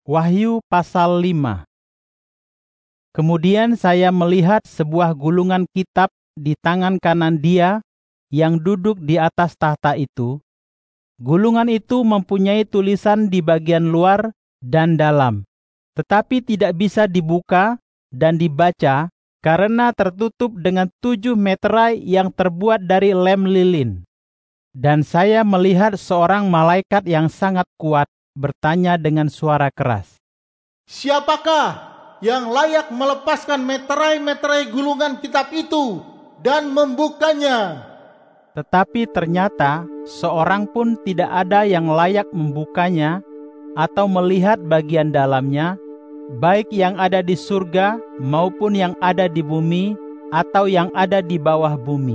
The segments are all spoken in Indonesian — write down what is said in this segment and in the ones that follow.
Wahyu pasal 5. Kemudian saya melihat sebuah gulungan kitab di tangan kanan Dia yang duduk di atas tahta itu. Gulungan itu mempunyai tulisan di bagian luar dan dalam, tetapi tidak bisa dibuka dan dibaca karena tertutup dengan 7 meterai yang terbuat dari lem lilin. Dan saya melihat seorang malaikat yang sangat kuat bertanya dengan suara keras, "Siapakah yang layak melepaskan meterai-meterai gulungan kitab itu dan membukanya?" Tetapi ternyata seorang pun tidak ada yang layak membukanya atau melihat bagian dalamnya, baik yang ada di surga maupun yang ada di bumi atau yang ada di bawah bumi.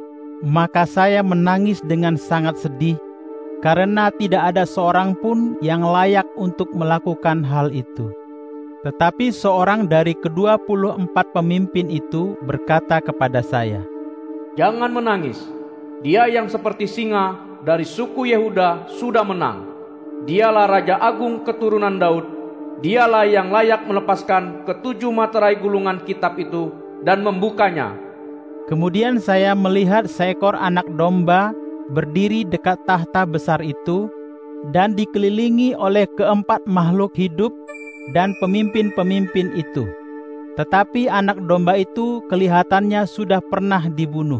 Maka saya menangis dengan sangat sedih, karena tidak ada seorang pun yang layak untuk melakukan hal itu. Tetapi seorang dari ke-24 pemimpin itu berkata kepada saya, "Jangan menangis. Dia yang seperti singa dari suku Yehuda sudah menang. Dialah Raja Agung keturunan Daud. Dialah yang layak melepaskan ke-7 materai gulungan kitab itu dan membukanya." Kemudian saya melihat seekor anak domba berdiri dekat tahta besar itu dan dikelilingi oleh ke-4 makhluk hidup dan pemimpin-pemimpin itu. Tetapi anak domba itu kelihatannya sudah pernah dibunuh.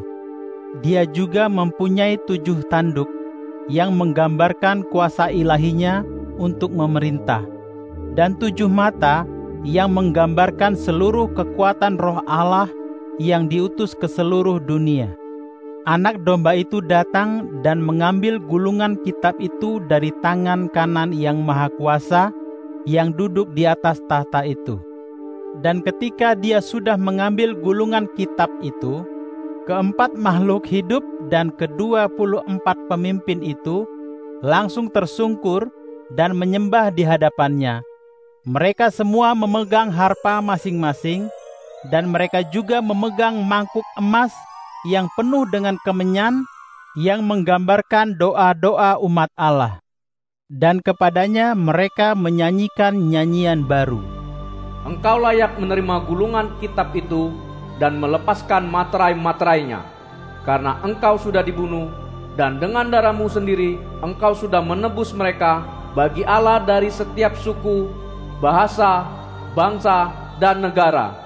Dia juga mempunyai 7 tanduk yang menggambarkan kuasa ilahinya untuk memerintah, dan 7 mata yang menggambarkan seluruh kekuatan Roh Allah yang diutus ke seluruh dunia. Anak domba itu datang dan mengambil gulungan kitab itu dari tangan kanan yang maha kuasa yang duduk di atas tahta itu. Dan ketika dia sudah mengambil gulungan kitab itu, ke-4 makhluk hidup dan ke-24 pemimpin itu langsung tersungkur dan menyembah di hadapannya. Mereka semua memegang harpa masing-masing, dan mereka juga memegang mangkuk emas yang penuh dengan kemenyan yang menggambarkan doa-doa umat Allah. Dan kepadanya mereka menyanyikan nyanyian baru. "Engkau layak menerima gulungan kitab itu dan melepaskan materai-materainya, karena engkau sudah dibunuh, dan dengan darahmu sendiri engkau sudah menebus mereka bagi Allah dari setiap suku, bahasa, bangsa, dan negara.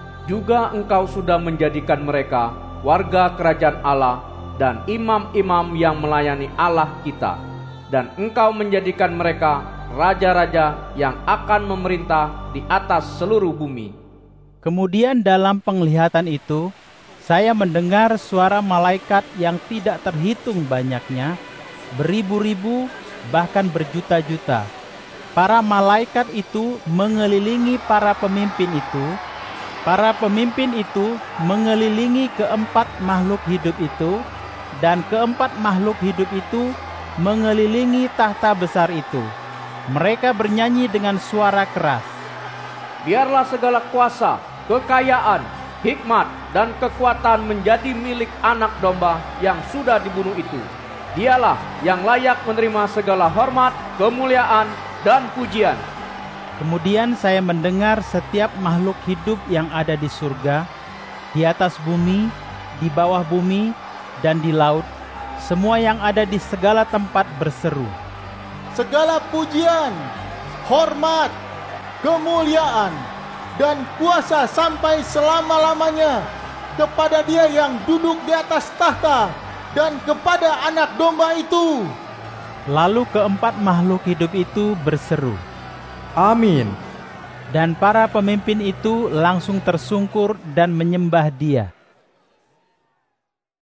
Juga engkau sudah menjadikan mereka warga kerajaan Allah dan imam-imam yang melayani Allah kita. Dan engkau menjadikan mereka raja-raja yang akan memerintah di atas seluruh bumi." Kemudian dalam penglihatan itu, saya mendengar suara malaikat yang tidak terhitung banyaknya, beribu-ribu, bahkan berjuta-juta. Para malaikat itu mengelilingi para pemimpin itu. Para pemimpin itu mengelilingi ke-4 makhluk hidup itu, dan ke-4 makhluk hidup itu mengelilingi tahta besar itu. Mereka bernyanyi dengan suara keras, "Biarlah segala kuasa, kekayaan, hikmat, dan kekuatan menjadi milik anak domba yang sudah dibunuh itu. Dialah yang layak menerima segala hormat, kemuliaan, dan pujian." Kemudian saya mendengar setiap makhluk hidup yang ada di surga, di atas bumi, di bawah bumi, dan di laut, semua yang ada di segala tempat berseru, "Segala pujian, hormat, kemuliaan, dan kuasa sampai selama-lamanya kepada Dia yang duduk di atas tahta dan kepada anak domba itu." Lalu ke-4 makhluk hidup itu berseru, "Amin." Dan para pemimpin itu langsung tersungkur dan menyembah Dia.